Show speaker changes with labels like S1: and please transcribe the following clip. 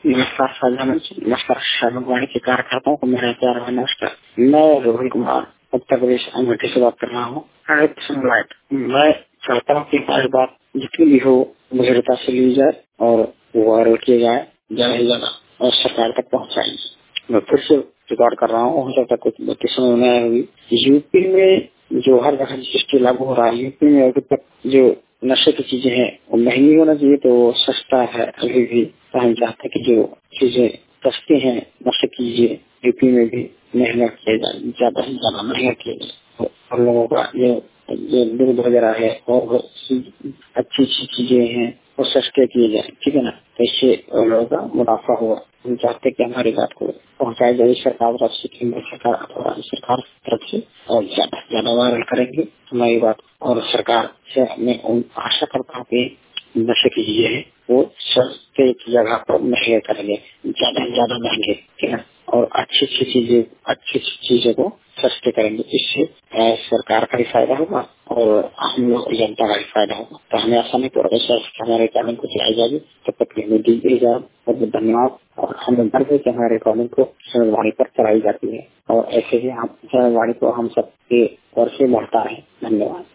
S1: नमस्कार साझा मंच, नमस्कार साझा के कार्यकर्ताओं को मेरा प्यार है नमस्कार। मैं रोहित कुमार उत्तर प्रदेश अमेठी से बात कर रहा हूँ। मैं चाहता हूँ कि हमारी बात जितनी भी हो गंभीरता से ली जाए और वायरल किया जाए ज्यादा से ज्यादा और सरकार तक पहुँचाएंगे। मैं फिर से रिकॉर्ड कर रहा हूँ, हो सकता है कुछ बातें समझ में आई होगी। यूपी में जो हर जगह जिसकी लागू हो रहा है, यूपी में अभी तक जो नशे की चीजें हैं वो महंगी होना चाहिए तो सस्ता है अभी भी। तो हम चाहते हैं कि जो चीजें सस्ती हैं नशे की यूपी में भी महंगा किया जाए, ज्यादा से ज्यादा महंगा किया जाए और लोगों का जो दूध वगैरह है और अच्छी अच्छी चीजें हैं वो सस्ते किए जाए, ठीक है ना। तो इससे लोगों का मुनाफा होगा। हम चाहते हैं कि हमारी बात को पहुँचाया जाए सरकार तरफ से, केंद्र सरकार अथवा सरकार तरफ से, और ज्यादा से ज्यादा वायरल करेंगे हमारी बात। और सरकार से मैं आशा करता हूँ कि नशे की चीजें हैं वो सस्ते की जगह पर महंगे करेंगे, ज्यादा से ज्यादा महंगे, ठीक है। और अच्छी अच्छी चीजों को सस्ते करेंगे। इससे सरकार का भी फायदा होगा और हम लोग जनता का भी फायदा होगा। तो हमें आशा नहीं तो हमारे रिकॉर्डिंग को चलाई जाएगी। तब तक बहुत धन्यवाद। और हमें गर्व है कि हमारे रिकॉर्डिंग को समाजवाणी पर चलाई जाती है और ऐसे ही हम समाजवाणी को हम सबके ओर से बढ़ता है। धन्यवाद।